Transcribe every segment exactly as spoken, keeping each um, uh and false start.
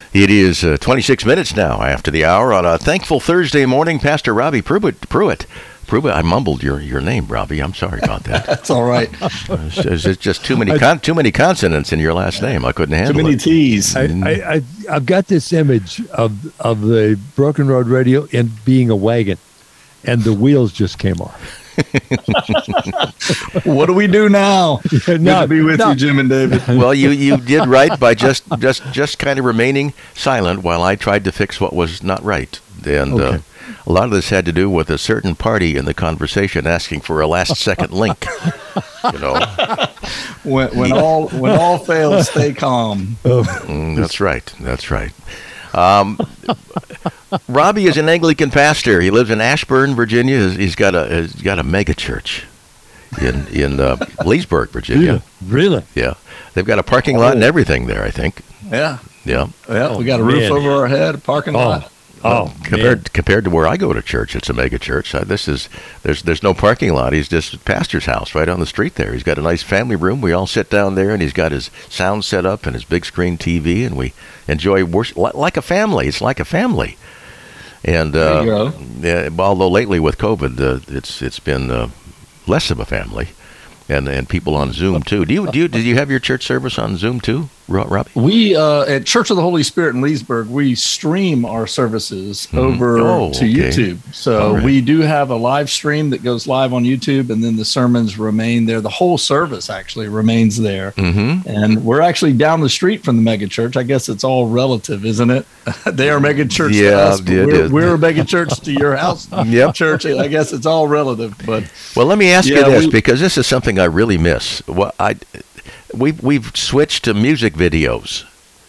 It is uh, twenty-six minutes now after the hour on a thankful Thursday morning. Pastor Robbie Pruitt. Pruitt. Pruitt. I mumbled your, your name, Robbie. I'm sorry about that. That's all right. There's uh, just too many con- too many consonants in your last name. I couldn't handle it. Too many it. T's. I, I, I, I've got this image of of the Broken Road Radio in being a wagon, and the wheels just came off. What do we do now? Yeah, Good no, to be with no. you, Jim and David. Well, you, you did right by just, just just kind of remaining silent while I tried to fix what was not right. And Okay. uh, a lot of this had to do with a certain party in the conversation asking for a last-second link. You know, When, when all when all fails, stay calm. Mm, that's right. That's right. Um, Robbie is an Anglican pastor. He lives in Ashburn, Virginia. He's- He's got a he's got a mega church in in uh, Leesburg, Virginia. Really? Yeah, they've got a parking lot and everything there. I think. Yeah. Yeah. Yeah, we got a Oh, roof man. over our head, a parking lot. Oh, compared man. compared to where I go to church, it's a mega church. Uh, this is there's there's no parking lot. He's just pastor's house right on the street there. He's got a nice family room. We all sit down there, and he's got his sound set up and his big screen T V, and we enjoy worship li- like a family. It's like a family. And There you uh, go. yeah, although lately with COVID, uh, it's it's been uh, less of a family, and and people on Zoom too. Do you do you, did you have your church service on Zoom too, Ro- Robbie? We uh, at Church of the Holy Spirit in Leesburg, we stream our services over Oh, to okay. YouTube. So All right. we do have a live stream that goes live on YouTube, and then the sermons remain there. The whole service actually remains there. Mm-hmm. And we're actually down the street from the mega church. I guess it's all relative, isn't it? They are mega church Yeah, to us. but it we're, is. we're a mega church to your house Yep. church. I guess it's all relative. But Well, let me ask Yeah, you this, we- because this is something I really miss. Well, I, we've, we've switched to music videos,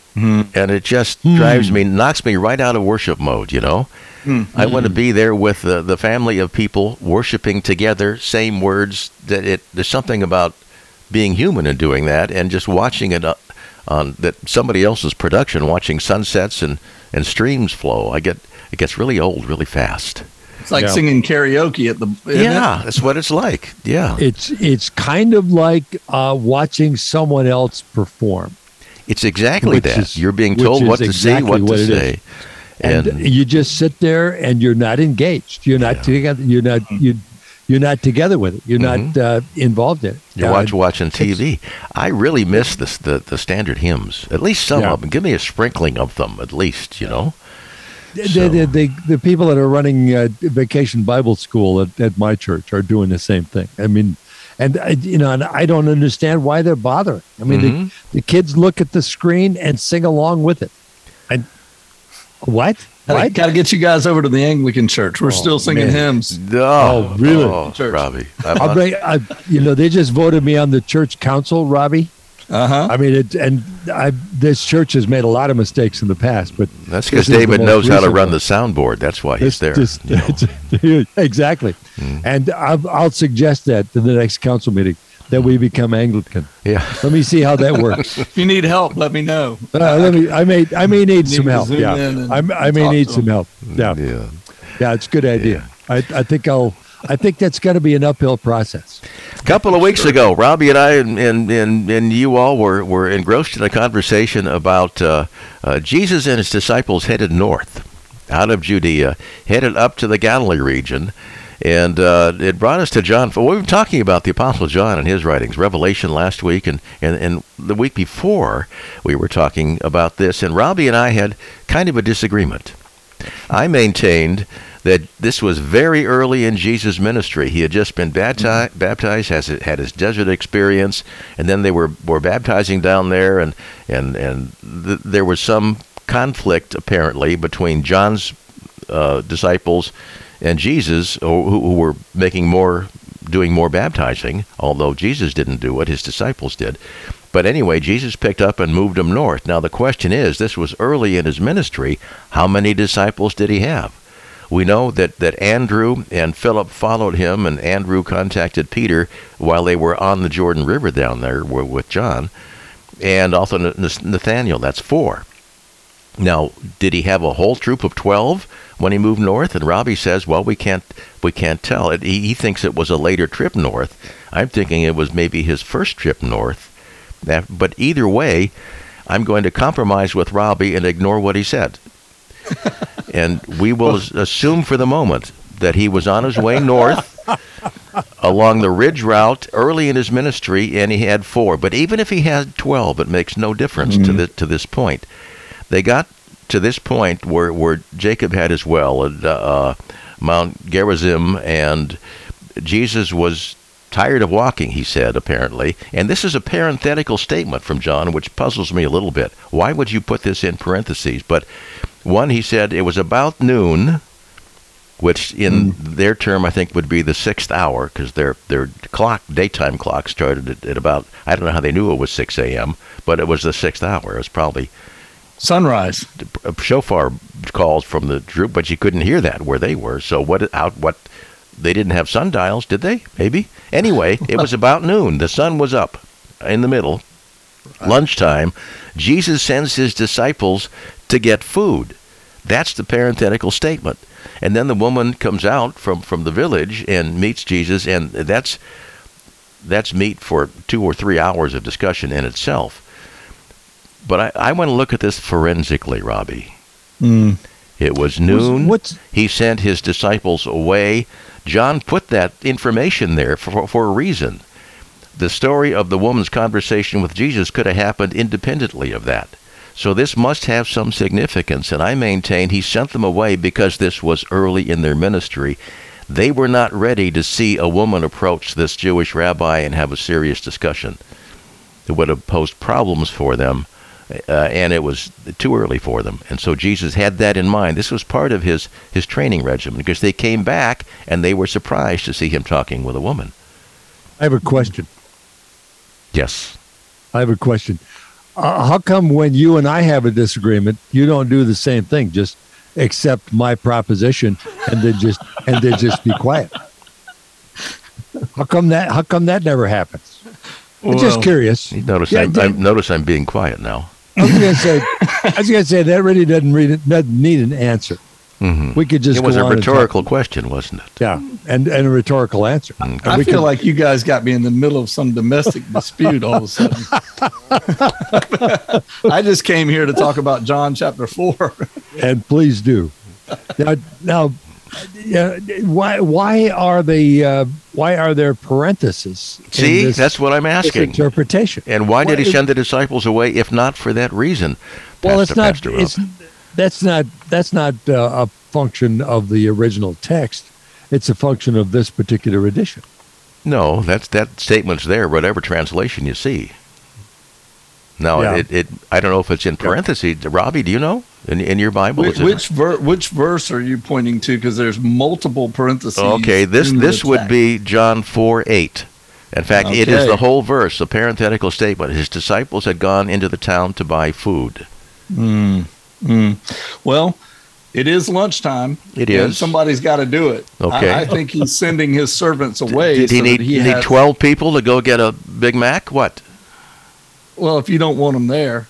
and it just drives me, knocks me right out of worship mode, you know? I want to be there with the, the family of people worshiping together, same words. That it There's something about being human and doing that, and just watching it uh, on that somebody else's production, watching sunsets and, and streams flow. I get It gets really old really fast. it's like Yeah. singing karaoke at the isn't Yeah, it? that's what it's like. Yeah. It's it's kind of like uh, watching someone else perform. It's exactly Which that. is- You're being which told is what to exactly see, what, what to it is. say. And, And, you just sit there and you're not engaged. You're not Yeah. together. You're not you. You're not together with it. You're not uh, involved in it. you're Uh, watch, watching T V. I really miss this, the, the standard hymns. At least some Yeah. of them. Give me a sprinkling of them, at least, you know? The, So- the, the, the people that are running uh, Vacation Bible School at, at my church are doing the same thing. I mean, and I, you know, and I don't understand why they're bothering. I mean, Mhm. the, the kids look at the screen and sing along with it. And what? What? Got to get you guys over to the Anglican church. We're Oh, still singing man. hymns. Oh, really? Oh, Church. Robbie. I'm I'll not- bring, I, you know, they just voted me on the church council, Robbie. Uh huh. I mean, it, and I, this church has made a lot of mistakes in the past, but that's because this is the David most knows how to recent run one. the soundboard. That's why he's It's there. just- you know. it's- exactly. And I'll, I'll suggest that to the next council meeting that we become Anglican. Yeah. Let me see how that works. If you need help, let me know. Uh, let me. I may. I may need Need some to help. zoom Yeah. in and I, I may talk need to some them. help. Yeah. Yeah. Yeah. It's a good idea. I, I think I'll. I think that's got to be an uphill process. A couple of weeks ago, Robbie and I and, and, and, and you all were, were engrossed in a conversation about uh, uh, Jesus and his disciples headed north out of Judea, headed up to the Galilee region. And uh, it brought us to John. Well, we were talking about the Apostle John and his writings, Revelation last week, and, and, and the week before we were talking about this. And Robbie and I had kind of a disagreement. I maintained that this was very early in Jesus' ministry. He had just been baptized, baptized, has had his desert experience, and then they were, were baptizing down there, and and and th- there was some conflict apparently between John's uh, disciples and Jesus, who, who were making more, doing more baptizing, although Jesus didn't do it, his disciples did. But anyway, Jesus picked up and moved them north. Now the question is, this was early in his ministry, how many disciples did he have? We know that, that Andrew and Philip followed him, and Andrew contacted Peter while they were on the Jordan River down there with John, and also Nathaniel. That's four. Now, did he have a whole troop of twelve when he moved north? And Robbie says, well, we can't we can't tell. It, he, he thinks it was a later trip north. I'm thinking it was maybe his first trip north. That, but either way, I'm going to compromise with Robbie and ignore what he said. And we will assume for the moment that he was on his way north along the ridge route early in his ministry, and he had four. But even if he had twelve, it makes no difference mm-hmm. to the, to this point. They got to this point where, where Jacob had his well at uh, Mount Gerizim, and Jesus was tired of walking, he said, apparently. And this is a parenthetical statement from John, which puzzles me a little bit. Why would you put this in parentheses? But one, he said, it was about noon, which in mm. their term, I think, would be the sixth hour, because their their clock, daytime clock, started at, at about, I don't know how they knew it was six a.m., but it was the sixth hour. It was probably sunrise. A shofar calls from the troop, but you couldn't hear that where they were. So what? Out what? They didn't have sundials, did they? Maybe. Anyway, it was about noon. The sun was up in the middle. Lunchtime. Jesus sends his disciples to get food. That's the parenthetical statement. And then the woman comes out from, from the village and meets Jesus, and that's that's meat for two or three hours of discussion in itself. But I, I want to look at this forensically, Robbie. Mm. It was noon. What's, what's, he sent his disciples away. John put that information there for, for a reason. The story of the woman's conversation with Jesus could have happened independently of that. So this must have some significance, and I maintain he sent them away because this was early in their ministry. They were not ready to see a woman approach this Jewish rabbi and have a serious discussion. It would have posed problems for them, uh, and it was too early for them. And so Jesus had that in mind. This was part of his, his training regimen, because they came back and they were surprised to see him talking with a woman. I have a question. Yes. I have a question. Uh, how come when you and I have a disagreement, you don't do the same thing? Just accept my proposition and then just and then just be quiet. How come that? How come that never happens? I'm well, just curious. You notice, yeah, I'm, I notice I'm being quiet now. I was gonna say, I was gonna say that really doesn't read it, doesn't need an answer. Mm-hmm. We could just. It was go a on rhetorical question, wasn't it? Yeah, and and a rhetorical answer. Mm-hmm. I we feel could, like you guys got me in the middle of some domestic dispute all of a sudden. I just came here to talk about John chapter four. And please do. Now, now, yeah, why why are they uh, why are there parentheses? See, this, that's what I'm asking. Interpretation. And why, why did he is, send the disciples away if not for that reason? Well, Pastor, it's not. Pastor It's, that's not. That's not uh, a function of the original text. It's a function of this particular edition. No, that's that statement's there, whatever translation you see. Now, Yeah. it, it I don't know if it's in parentheses. Robbie, do you know? In, in your Bible? Which is it- which, ver- which verse are you pointing to? Because there's multiple parentheses. Okay, this in the this would text. be John four eight. In fact, it is Okay. the whole verse, a parenthetical statement. His disciples had gone into the town to buy food. Mm, mm. Well, it is lunchtime. It and is. somebody's got to do it. Okay. I, I think he's sending his servants away. Did he so need, that he you need has- twelve people to go get a Big Mac? What? Well, if you don't want them there.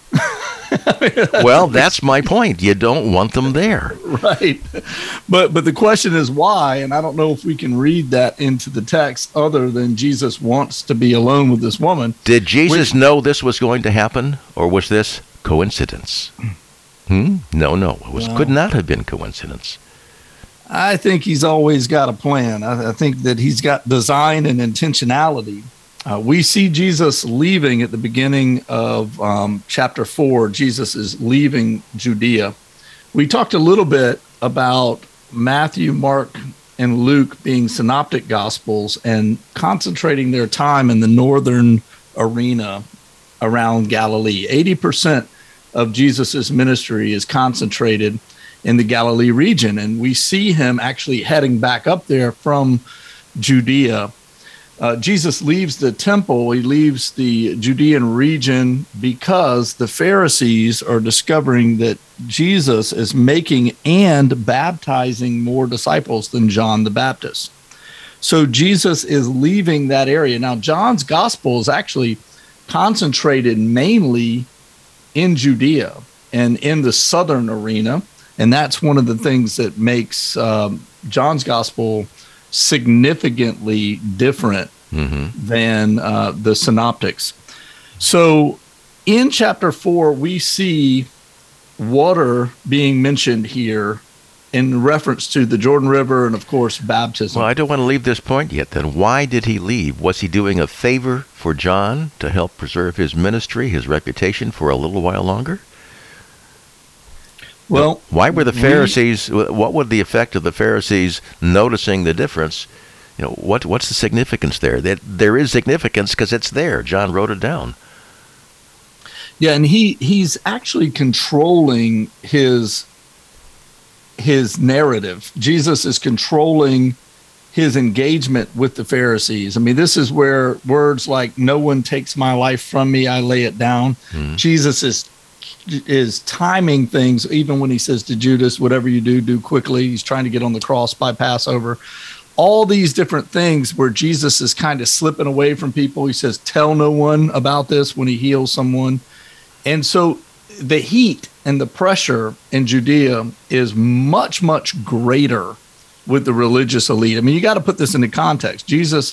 Well, that's my point. You don't want them there. Right. But but the question is why, and I don't know if we can read that into the text other than Jesus wants to be alone with this woman. Did Jesus Which- know this was going to happen, or was this coincidence? Hmm? No, no. It was, Well- could not have been coincidence. I think he's always got a plan. I, I think that he's got design and intentionality. Uh, we see Jesus leaving at the beginning of um, chapter four. Jesus is leaving Judea. We talked a little bit about Matthew, Mark, and Luke being synoptic gospels and concentrating their time in the northern arena around Galilee. eighty percent of Jesus's ministry is concentrated in the Galilee region, and we see him actually heading back up there from Judea. Uh, Jesus leaves the temple, he leaves the Judean region because the Pharisees are discovering that Jesus is making and baptizing more disciples than John the Baptist. So Jesus is leaving that area. Now, John's gospel is actually concentrated mainly in Judea and in the southern arena, and that's one of the things that makes um, John's gospel significantly different Mm-hmm. than uh, the synoptics. So in chapter four, we see water being mentioned here in reference to the Jordan River and, of course, baptism. Well, I don't want to leave this point yet. Then why did he leave? Was he doing a favor for John to help preserve his ministry, his reputation for a little while longer? Well, why were the Pharisees, we, what would the effect of the Pharisees noticing the difference? You know, what what's the significance there? That there is significance because it's there. John wrote it down. Yeah, and he he's actually controlling his his narrative. Jesus is controlling his engagement with the Pharisees. I mean, this is where words like "no one takes my life from me, I lay it down." Mm-hmm. Jesus is is timing things, even when he says to Judas, "Whatever you do, do quickly." He's trying to get on the cross by Passover. All these different things where Jesus is kind of slipping away from people. He says, "Tell no one about this," when he heals someone. And so the heat and the pressure in Judea is much, much greater with the religious elite. I mean, you got to put this into context. Jesus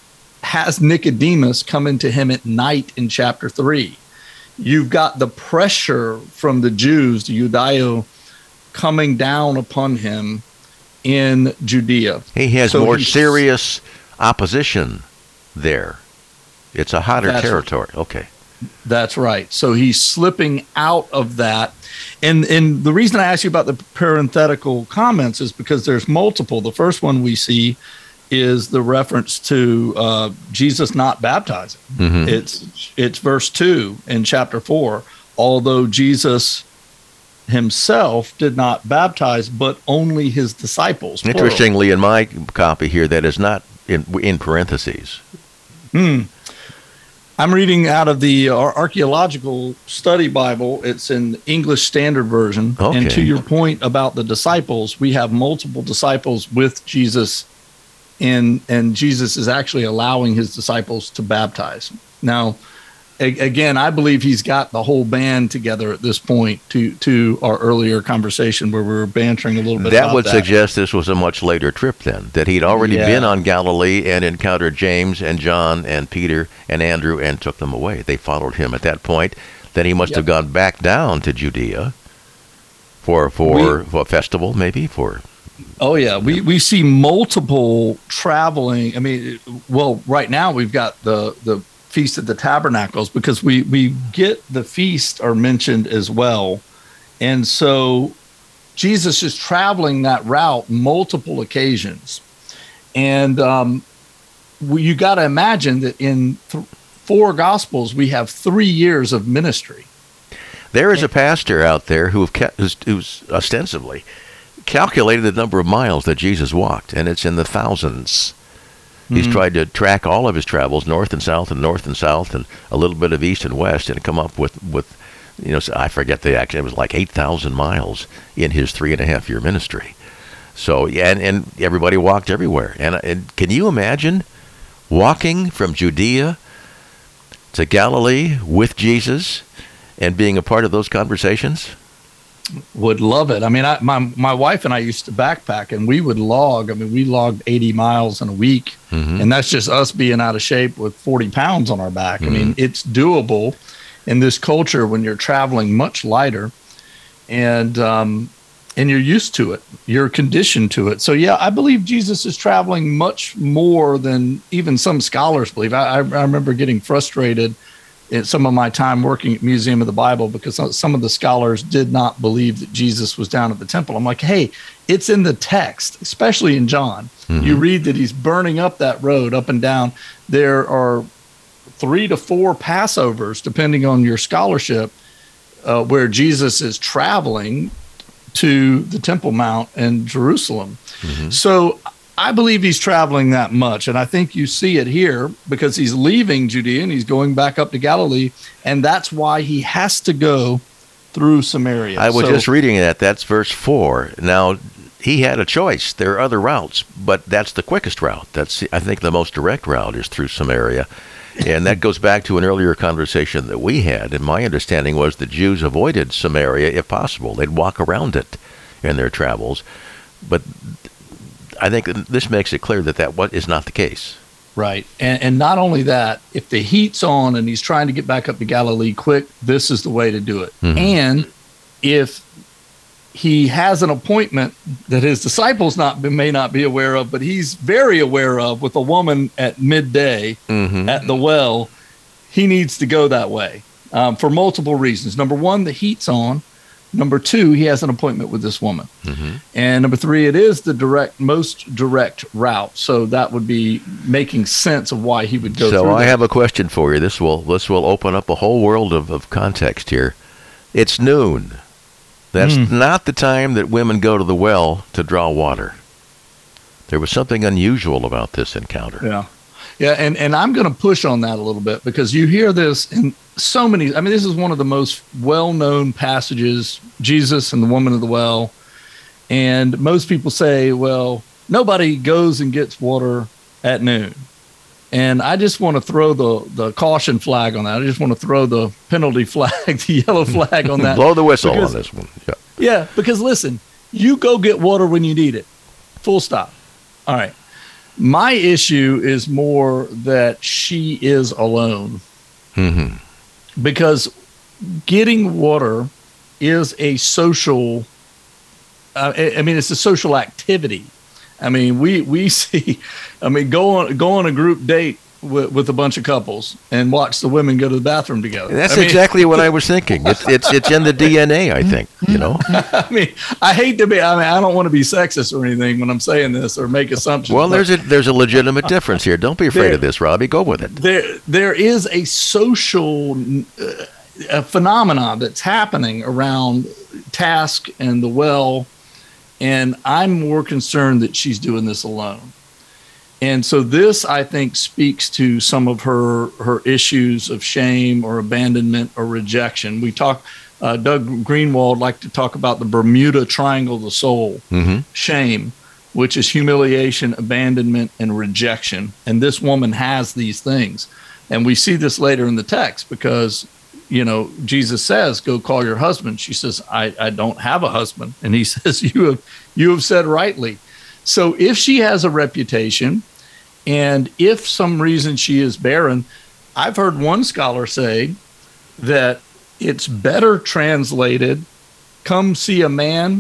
has Nicodemus coming to him at night in chapter three. You've got the pressure from the Jews, the Judeo, coming down upon him in Judea. He has so more serious opposition there. It's a hotter territory. Right. Okay. That's right. So he's slipping out of that. And and the reason I asked you about the parenthetical comments is because there's multiple. The first one we see is the reference to uh, Jesus not baptizing. Mm-hmm. It's it's verse two in chapter four. Although Jesus himself did not baptize, but only his disciples. Plural. Interestingly, in my copy here, that is not in, in parentheses. Hmm. I'm reading out of the Archaeological Study Bible. It's an English Standard Version. Okay. And to your point about the disciples, we have multiple disciples with Jesus, and and Jesus is actually allowing his disciples to baptize. Now, a- again, I believe he's got the whole band together at this point to, to our earlier conversation where we were bantering a little bit that about would that. suggest this was a much later trip then, that he'd already yeah. been on Galilee and encountered James and John and Peter and Andrew and took them away. They followed him at that point. Then he must yep. have gone back down to Judea for for, we, for a festival, maybe for. Oh yeah, we we see multiple traveling. I mean, well, right now we've got the the. Feast of the Tabernacles, because we we get the feast are mentioned as well. And so Jesus is traveling that route multiple occasions. And um, we, you got to imagine that in th- four Gospels, we have three years of ministry. There is a pastor out there who have kept, who's, who's ostensibly calculated the number of miles that Jesus walked, and it's in the thousands. He's mm-hmm. tried to track all of his travels, north and south and north and south and a little bit of east and west, and come up with, with you know, I forget the actual, it was like eight thousand miles in his three and a half year ministry. So, yeah, and, and everybody walked everywhere. And, and can you imagine walking from Judea to Galilee with Jesus and being a part of those conversations? Would love it. I mean, I, my my wife and I used to backpack, and we would log. I mean, we logged eighty miles in a week, mm-hmm. and that's just us being out of shape with forty pounds on our back. Mm-hmm. I mean, it's doable in this culture when you're traveling much lighter, and um, and you're used to it. You're conditioned to it. So yeah, I believe Jesus is traveling much more than even some scholars believe. I, I, I remember getting frustrated in some of my time working at Museum of the Bible because some of the scholars did not believe that Jesus was down at the temple. I'm like, hey, it's in the text, especially in John. Mm-hmm. You read that he's burning up that road up and down. There are three to four Passovers, depending on your scholarship, uh, where Jesus is traveling to the Temple Mount in Jerusalem. Mm-hmm. So I believe he's traveling that much, and I think you see it here because he's leaving Judea and he's going back up to Galilee, and that's why he has to go through Samaria. I was so, just reading that. That's verse four. Now, he had a choice. There are other routes, but that's the quickest route. That's, I think, the most direct route is through Samaria, and that goes back to an earlier conversation that we had, and my understanding was the Jews avoided Samaria if possible. They'd walk around it in their travels, but I think this makes it clear that that is not the case. Right. And, and not only that, if the heat's on and he's trying to get back up to Galilee quick, this is the way to do it. Mm-hmm. And if he has an appointment that his disciples not may not be aware of, but he's very aware of with a woman at midday mm-hmm. at the well, he needs to go that way um, for multiple reasons. Number one, the heat's on. Number two, he has an appointment with this woman. Mm-hmm. And number three, it is the direct, most direct route. So that would be making sense of why he would go so through So I that. have a question for you. This will this will open up a whole world of, of context here. It's noon. That's mm. not the time that women go to the well to draw water. There was something unusual about this encounter. Yeah. Yeah, and, and I'm going to push on that a little bit because you hear this in so many. I mean, this is one of the most well-known passages, Jesus and the woman of the well. And most people say, well, nobody goes and gets water at noon. And I just want to throw the, the caution flag on that. I just want to throw the penalty flag, the yellow flag on that. Blow the whistle because, on this one. Yeah. yeah, because listen, you go get water when you need it. Full stop. All right. My issue is more that she is alone. Mm-hmm. Because getting water is a social, uh, I mean, it's a social activity. I mean, we, we see, I mean, go on, go on a group date with, with a bunch of couples and watch the women go to the bathroom together. That's I mean, exactly what I was thinking. It's, it's, it's in the D N A, I think, you know? I mean, I hate to be, I mean, I don't want to be sexist or anything when I'm saying this or make assumptions. Well, there's a, there's a legitimate difference here. Don't be afraid there, of this, Robbie. Go with it. There, there is a social uh, a phenomenon that's happening around Task and the well. And I'm more concerned that she's doing this alone. And so this, I think, speaks to some of her her issues of shame or abandonment or rejection. We talk, uh, Doug Greenwald liked to talk about the Bermuda Triangle of the soul, mm-hmm. shame, which is humiliation, abandonment, and rejection. And this woman has these things. And we see this later in the text because, you know, Jesus says, go call your husband. She says, I, I don't have a husband. And he says, you have, you have said rightly. So if she has a reputation and if some reason she is barren, I've heard one scholar say that it's better translated, come see a man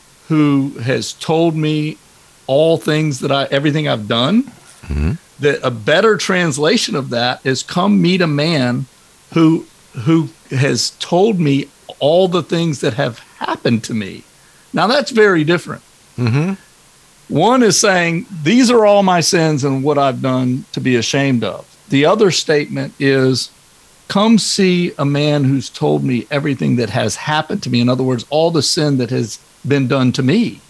who has told me all things that I, everything I've done. Mm-hmm. That a better translation of that is come meet a man who, who has told me all the things that have happened to me. Now that's very different. Mm-hmm. One is saying, these are all my sins and what I've done to be ashamed of. The other statement is, come see a man who's told me everything that has happened to me. In other words, all the sin that has been done to me.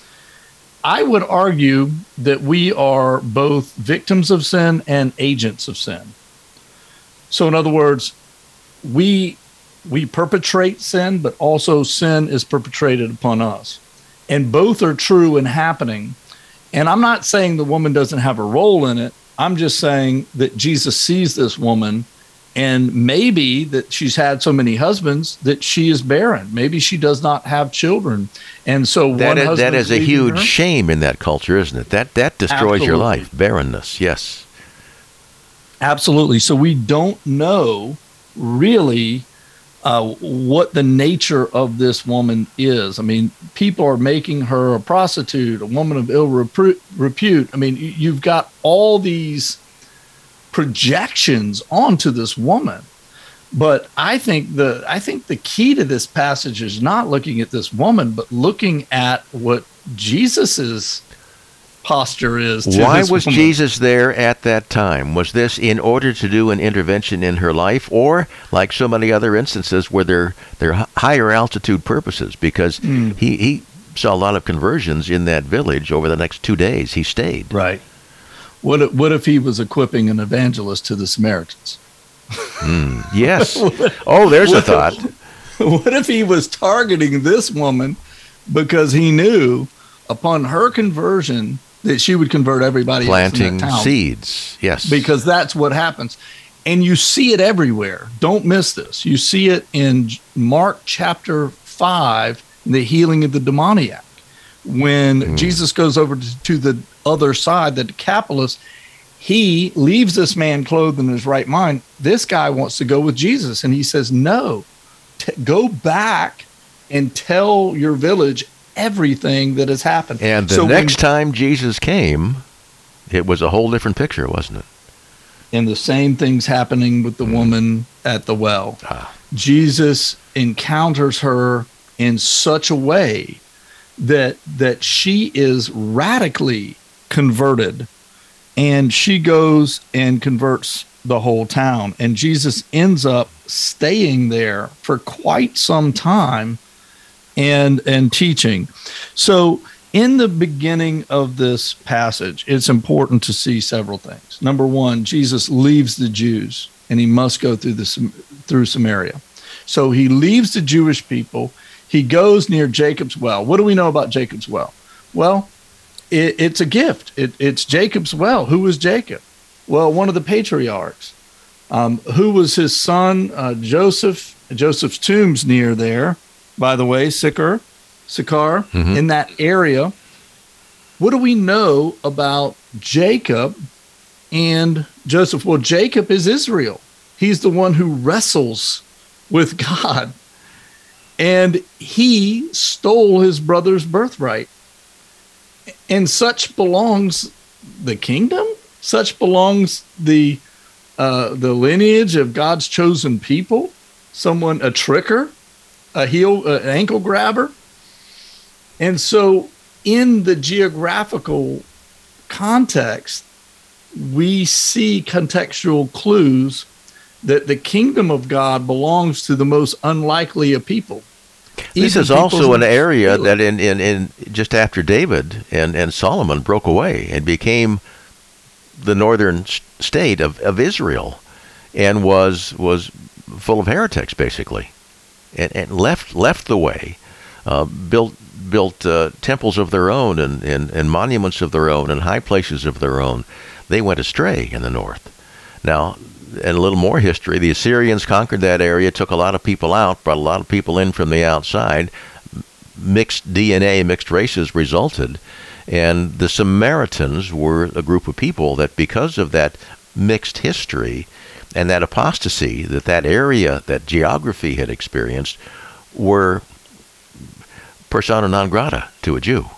I would argue that we are both victims of sin and agents of sin. So in other words, we we perpetrate sin, but also sin is perpetrated upon us. And both are true and happening. And I'm not saying the woman doesn't have a role in it. I'm just saying that Jesus sees this woman and maybe that she's had so many husbands that she is barren. Maybe she does not have children. And so that one is, husband that is a huge her. shame in that culture, isn't it? That that destroys Absolutely. Your life. Barrenness, yes. Absolutely. So we don't know really uh, what the nature of this woman is. I mean, people are making her a prostitute, a woman of ill repute. repute. I mean, you've got all these projections onto this woman. But I think the I think the key to this passage is not looking at this woman, but looking at what Jesus's posture is. To Why this was woman. Jesus there at that time? Was this in order to do an intervention in her life, or like so many other instances where they're they're higher altitude purposes? Because mm. he he saw a lot of conversions in that village over the next two days. He stayed. Right. What if, what if he was equipping an evangelist to the Samaritans? Mm, yes. Oh, there's a thought. What if he was targeting this woman because he knew upon her conversion that she would convert everybody Planting else in that town? Seeds, yes. Because that's what happens. And you see it everywhere. Don't miss this. You see it in Mark chapter five, the healing of the demoniac. When mm. Jesus goes over to, to the other side, the Decapolis, he leaves this man clothed in his right mind. This guy wants to go with Jesus. And he says, no, t- go back and tell your village everything that has happened. And the so next when, time Jesus came, it was a whole different picture, wasn't it? And the same thing's happening with the woman at the well. Ah. Jesus encounters her in such a way that that she is radically converted, and she goes and converts the whole town. And Jesus ends up staying there for quite some time and and teaching. So in the beginning of this passage, it's important to see several things. Number one, Jesus leaves the Jews, and he must go through the through Samaria. So he leaves the Jewish people. He goes near Jacob's well. What do we know about Jacob's well? Well, it, it's a gift. It, it's Jacob's well. Who was Jacob? Well, one of the patriarchs. Um, who was his son? Uh, Joseph. Joseph's tomb's near there, by the way, Sychar, Sychar, mm-hmm. in that area. What do we know about Jacob and Joseph? Well, Jacob is Israel. He's the one who wrestles with God. And he stole his brother's birthright. And such belongs the kingdom? Such belongs the uh, the lineage of God's chosen people? Someone, a tricker, a heel, uh, an ankle grabber? And so in the geographical context, we see contextual clues that the kingdom of God belongs to the most unlikely of people. This is also an area that in, in, in just after David and, and Solomon broke away and became the northern state of, of Israel, and was was full of heretics basically, and, and left left the way, uh, built built uh, temples of their own and, and, and monuments of their own and high places of their own. They went astray in the north. Now, and a little more history, the Assyrians conquered that area, took a lot of people out, brought a lot of people in from the outside. Mixed D N A, mixed races resulted. And the Samaritans were a group of people that, because of that mixed history and that apostasy that that area, that geography had experienced, were persona non grata to a Jew.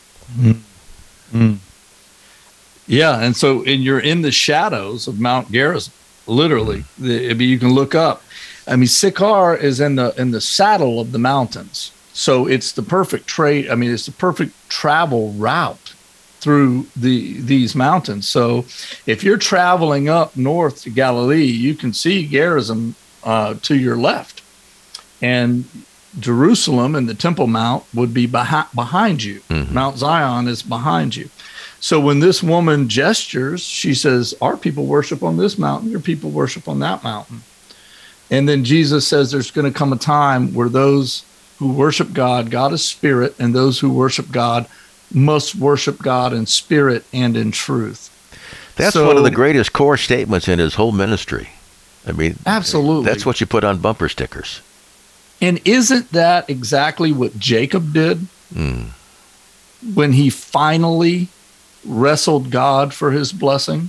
Mm-hmm. Yeah, and so and you're in the shadows of Mount Gerizim. Literally, the, I mean, you can look up. I mean, Sychar is in the in the saddle of the mountains, so it's the perfect trade. I mean, it's the perfect travel route through the these mountains. So, if you're traveling up north to Galilee, you can see Gerizim uh, to your left, and Jerusalem and the Temple Mount would be behind behind you. Mm-hmm. Mount Zion is behind you. So when this woman gestures, she says, our people worship on this mountain, your people worship on that mountain. And then Jesus says there's going to come a time where those who worship God, God is spirit, and those who worship God must worship God in spirit and in truth. That's so, one of the greatest core statements in his whole ministry. I mean, absolutely. That's what you put on bumper stickers. And isn't that exactly what Jacob did mm. when he finally wrestled God for his blessing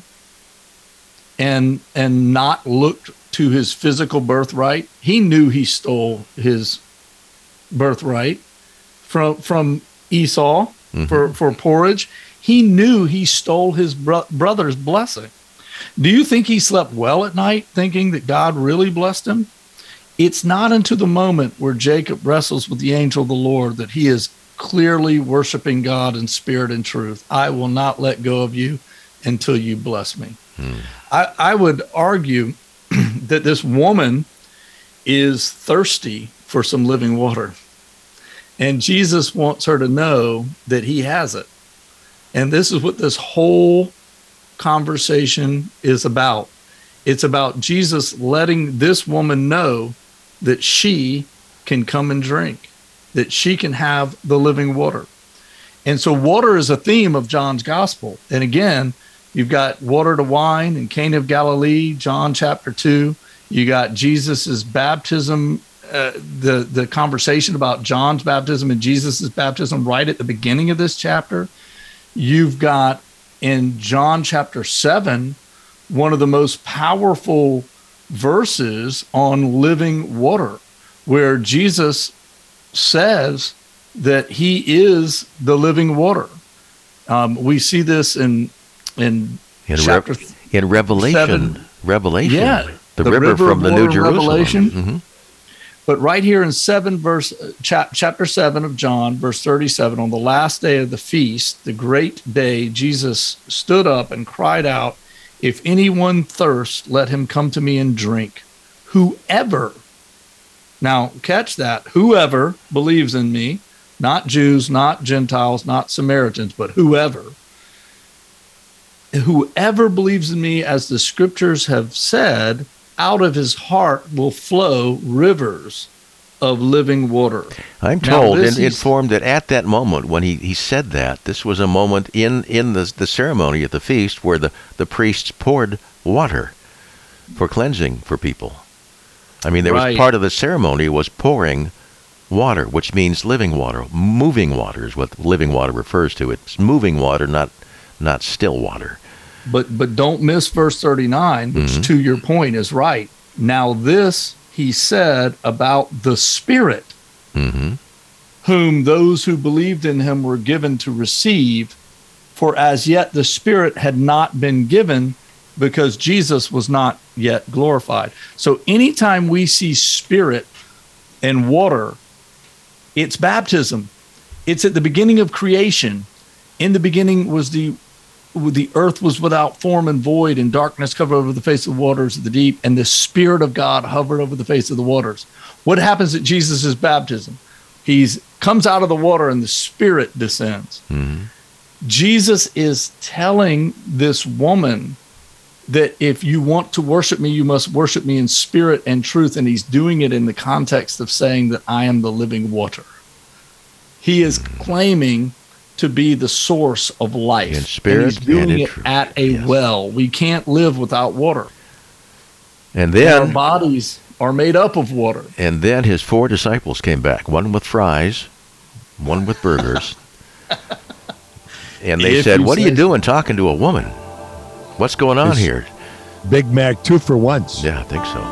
and and not looked to his physical birthright? He knew he stole his birthright from from Esau mm-hmm. for, for porridge. He knew he stole his bro- brother's blessing. Do you think he slept well at night thinking that God really blessed him? It's not until the moment where Jacob wrestles with the angel of the Lord that he is clearly worshiping God in spirit and truth. I will not let go of you until you bless me. Hmm. I, I would argue that this woman is thirsty for some living water. And Jesus wants her to know that he has it. And this is what this whole conversation is about. It's about Jesus letting this woman know that she can come and drink, that she can have the living water. And so water is a theme of John's gospel. And again, you've got water to wine in Cana of Galilee, John chapter two. You got Jesus's baptism, uh, the, the conversation about John's baptism and Jesus's baptism right at the beginning of this chapter. You've got in John chapter seven, one of the most powerful verses on living water, where Jesus says that he is the living water. Um, we see this in in, in chapter Re- in Revelation. seven. Revelation. Yeah, the, the river, river from of the water New in Jerusalem. Revelation. Mhm. But right here in seven verse chap, chapter seven of John, verse thirty-seven, on the last day of the feast, the great day, Jesus stood up and cried out, "If anyone thirst, let him come to me and drink. Whoever," now catch that, whoever believes in me, not Jews, not Gentiles, not Samaritans, but whoever, whoever believes in me, as the scriptures have said, out of his heart will flow rivers of living water. I'm Now, told this and is- informed that at that moment when he, he said that, this was a moment in, in the, the ceremony at the feast where the, the priests poured water for cleansing for people. I mean, there Right. was part of the ceremony was pouring water, which means living water. Moving water is what living water refers to. It's moving water, not not still water. But but don't miss verse thirty-nine, which Mhm. to your point is right. Now this he said about the Spirit, Mm-hmm. whom those who believed in him were given to receive, for as yet the Spirit had not been given, because Jesus was not yet glorified. So anytime we see Spirit and water, it's baptism. It's at the beginning of creation. In the beginning was the the earth was without form and void, and darkness covered over the face of the waters of the deep, and the Spirit of God hovered over the face of the waters. What happens at Jesus' baptism? He's comes out of the water and the Spirit descends. Mm-hmm. Jesus is telling this woman that if you want to worship me, you must worship me in spirit and truth. And he's doing it in the context of saying that I am the living water. He is claiming to be the source of life. In spirit and he's doing and in it truth. at a Yes. well. We can't live without water. And Our then bodies are made up of water. and then his four disciples came back, one with fries, one with burgers. And they If said, you "What are say you doing talking to a woman? What's going on It's- here?" Big Mac two for once. Yeah, I think so.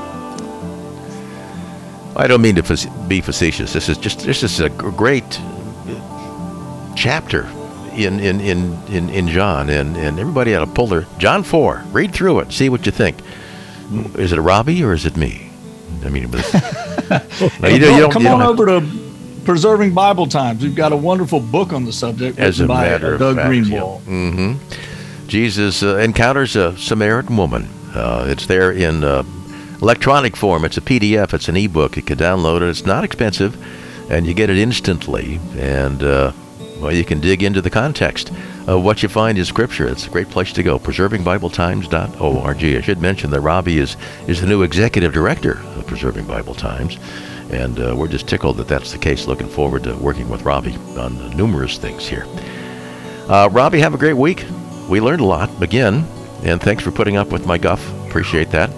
I don't mean to fac- be facetious. This is just this is a g- great chapter in in, in, in, in John, and, and everybody ought to pull their John four. Read through it, see what you think. Is it Robbie or is it me? I mean, but, no, you, don't- you don't, Come you don't on have- over to Preserving Bible Times. We've got a wonderful book on the subject as a written by matter of Doug fact. Greenwald. Yeah. hmm Jesus uh, encounters a Samaritan woman. Uh, it's there in uh, electronic form. It's a P D F. It's an ebook. You can download it. It's not expensive, and you get it instantly. And uh, well, you can dig into the context of what you find in Scripture. It's a great place to go. preserving bible times dot org. I should mention that Robbie is is the new executive director of Preserving Bible Times, and uh, we're just tickled that that's the case. Looking forward to working with Robbie on uh, numerous things here. Uh, Robbie, have a great week. We learned a lot again, and thanks for putting up with my guff. Appreciate that.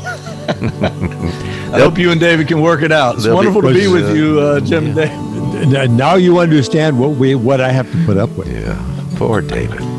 I hope you and David can work it out. It's They'll be- wonderful to be uh, with you, uh, Jim and David. N- Now you understand what we what I have to put up with. Yeah, poor David.